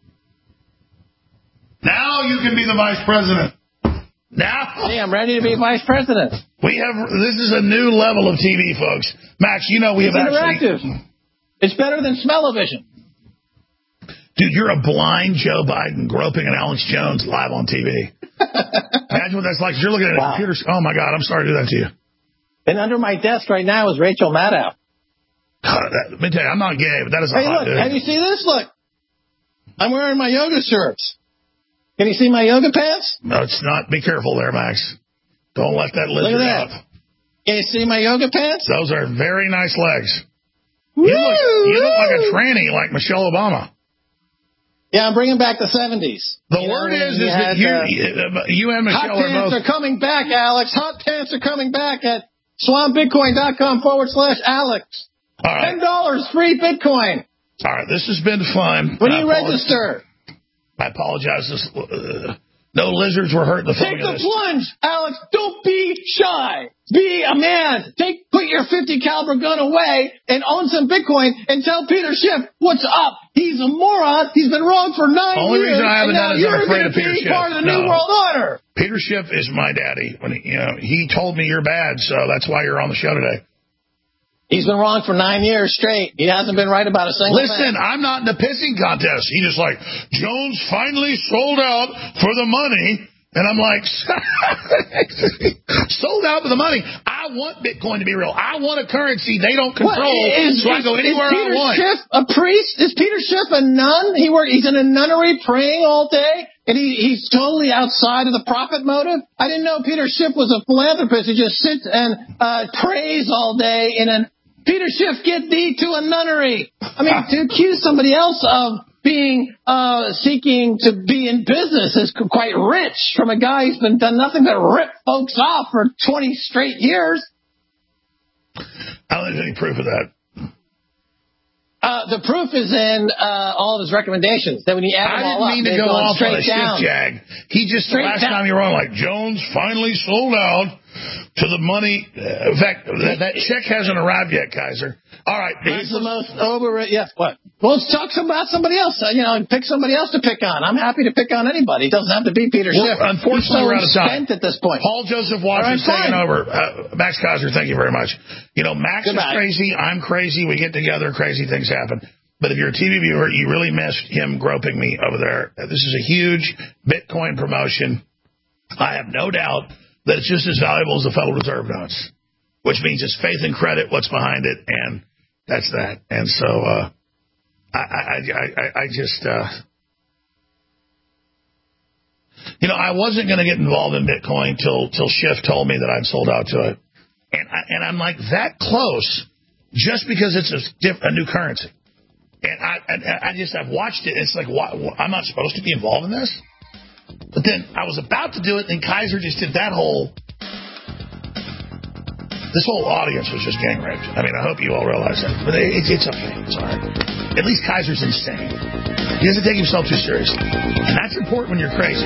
Now you can be the vice president. Now. Hey, I'm ready to be vice president. This is a new level of TV, folks. Max, you know we have interactive. It's better than smell-o-vision. Dude, you're a blind Joe Biden groping an Alex Jones live on TV. Imagine what that's like. You're looking at a computer. Oh, my God, I'm sorry to do that to you. And under my desk right now is Rachel Maddow. Let me tell you, I'm not gay, but that is a hot dude. Have you seen this? Look. I'm wearing my yoga shirts. Can you see my yoga pants? No, it's not. Be careful there, Max. Don't let that lizard up. Can you see my yoga pants? Those are very nice legs. You look like a tranny like Michelle Obama. Yeah, I'm bringing back the 70s. The word is that you and Michelle are both... Hot pants are coming back, Alex. Hot pants are coming back at swampbitcoin.com/Alex. All right. $10 free Bitcoin. All right, this has been fun. When you register. I apologize. No lizards were hurt in the Take the plunge, Alex. Don't be shy. Be a man. Put your .50 caliber gun away and own some Bitcoin and tell Peter Schiff what's up. He's a moron. He's been wrong for 9 years. Only reason I haven't done is I'm afraid of Peter Schiff. Part of the New World Order. Peter Schiff is my daddy. When he told me you're bad, so that's why you're on the show today. He's been wrong for 9 years straight. He hasn't been right about a single thing. Listen, I'm not in the pissing contest. He just like, Jones finally sold out for the money. And I'm like, sold out for the money. I want Bitcoin to be real. I want a currency they don't control, so I go anywhere I want. Is Peter Schiff a priest? Is Peter Schiff a nun? He's in a nunnery praying all day, and he's totally outside of the profit motive? I didn't know Peter Schiff was a philanthropist who just sits and prays all day in an... Peter Schiff, get thee to a nunnery. I mean, to accuse somebody else of being seeking to be in business is quite rich from a guy who's been done nothing but rip folks off for 20 straight years. I don't think there's any proof of that. The proof is in all of his recommendations. That when you add them all up, I didn't mean to go off on a shift jag. He just, straight last time you were on, like, Jones finally sold out to the money. In fact, that check hasn't arrived yet, Kaiser. All right. He's the most overrated. Yes, what? Well, let's talk about somebody else. Pick somebody else to pick on. I'm happy to pick on anybody. It doesn't have to be Peter Schiff. Unfortunately, we're out of time. At this point. Paul Joseph Watts is taking over. Max Kaiser, thank you very much. Max is crazy. I'm crazy. We get together. Crazy things happen. But if you're a TV viewer, you really missed him groping me over there. This is a huge Bitcoin promotion. I have no doubt that it's just as valuable as the Federal Reserve notes, which means it's faith and credit, what's behind it, and that's that. And so I just, I wasn't going to get involved in Bitcoin till Schiff told me that I'd sold out to it. And I'm like that close just because it's a new currency. And I've watched it. It's like, I'm not supposed to be involved in this? But then I was about to do it, and Kaiser just did that this whole audience was just gang raped. I mean, I hope you all realize that. But it's okay. It's all right. At least Kaiser's insane. He doesn't take himself too seriously. And that's important when you're crazy.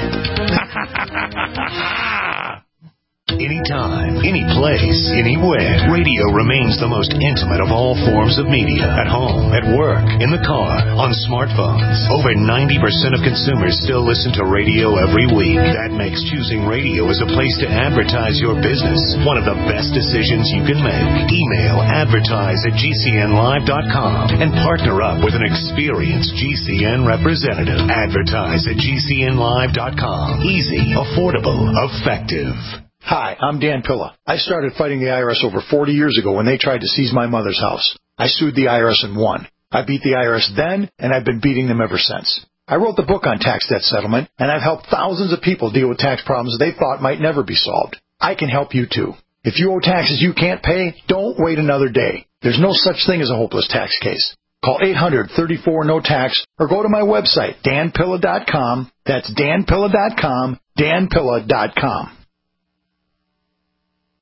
Anytime, any place, anywhere. Radio remains the most intimate of all forms of media. At home, at work, in the car, on smartphones. Over 90% of consumers still listen to radio every week. That makes choosing radio as a place to advertise your business one of the best decisions you can make. Email advertise@gcnlive.com and partner up with an experienced GCN representative. Advertise@gcnlive.com. Easy, affordable, effective. Hi, I'm Dan Pilla. I started fighting the IRS over 40 years ago when they tried to seize my mother's house. I sued the IRS and won. I beat the IRS then, and I've been beating them ever since. I wrote the book on tax debt settlement, and I've helped thousands of people deal with tax problems they thought might never be solved. I can help you too. If you owe taxes you can't pay, don't wait another day. There's no such thing as a hopeless tax case. Call 800-34-NO-TAX or go to my website, danpilla.com. That's danpilla.com, danpilla.com.